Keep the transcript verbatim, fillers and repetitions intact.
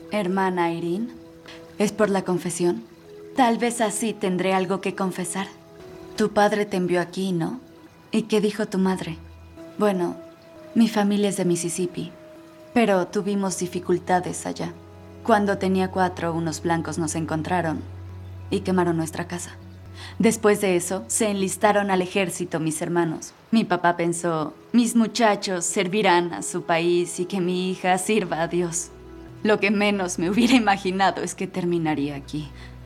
Hermana Irene, ¿es por la confesión? Tal vez así tendré algo que confesar. Tu padre te envió aquí, ¿no? ¿Y qué dijo tu madre? Bueno, mi familia es de Mississippi, pero tuvimos dificultades allá. Cuando tenía cuatro, unos blancos nos encontraron y quemaron nuestra casa. Después de eso, se enlistaron al ejército mis hermanos. Mi papá pensó, mis muchachos servirán a su país y que mi hija sirva a Dios. Lo que menos me hubiera imaginado es que terminaría aquí.